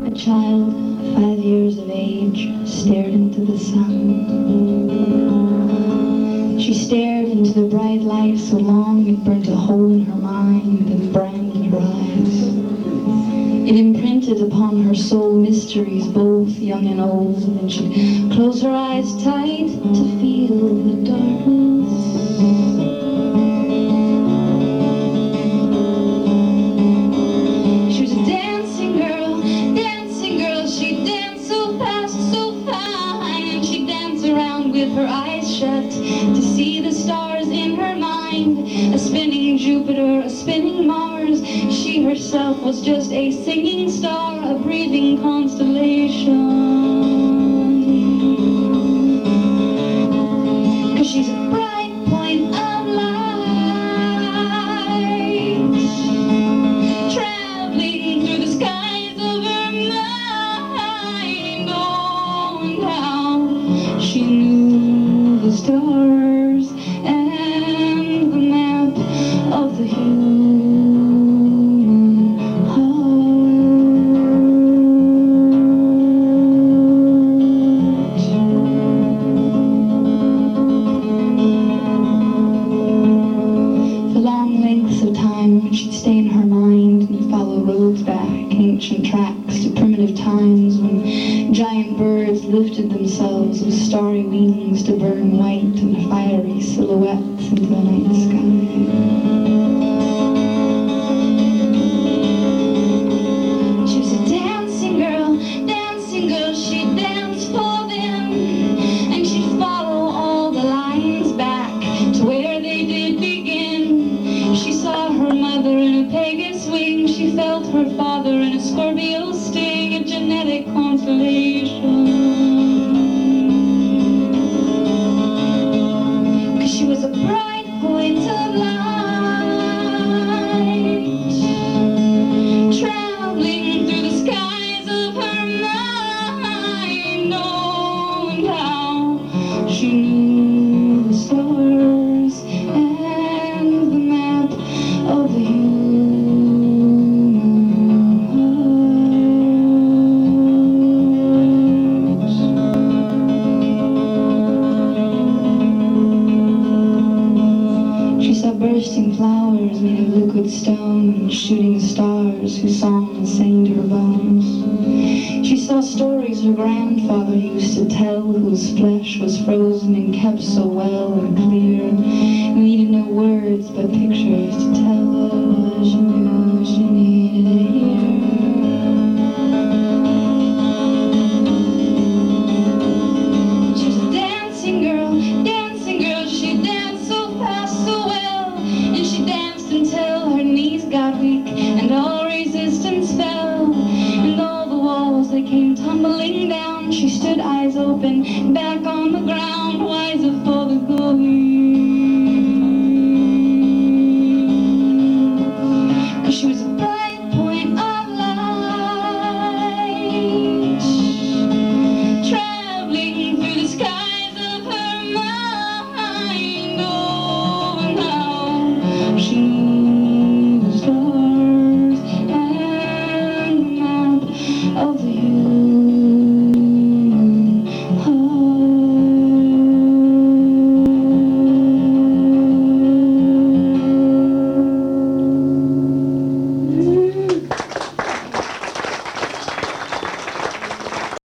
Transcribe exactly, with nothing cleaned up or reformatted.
A child, five years of age, stared into the sun. She stared into the bright light so long it burnt a hole in her mind and branded her eyes. It imprinted upon her soul mysteries, both young and old, and then she'd close her eyes tight to feel the darkness. With her eyes shut to see the stars in her mind, a spinning Jupiter, a spinning Mars. She herself was just a singing star, a breathing constellation. 'Cause she's a bright point of light, traveling through the skies of her mind. Oh, and how she knew the stars and the map of the human heart. For long lengths of time she'd stay in her mind and follow roads back, ancient tracks to primitive times when giant birds lifted themselves with starry wings to burn white and fiery silhouettes into the night sky. She was a dancing girl, dancing girl, she'd dance for them, and she'd follow all the lines back to where they did begin. She saw her mother in a Pegasus wing, she felt her father in a Scorpio sting, a genetic constellation. She was a bright point of light, traveling through the skies of her mind. Oh, and how she knew the stars and the map of the human heart. She saw bursting flowers made of liquid stone and shooting stars whose songs sang to her bones. She saw stories her grandfather used to tell, whose flesh was frozen and kept so well and clear. We needed no words but pictures to tell her what she knew she needed to hear. She was a dancing girl, dancing girl, she danced so fast, so well, and she danced until her knees got weak and all resistance fell, and all the walls they came tumbling down. She stood eyes open back on the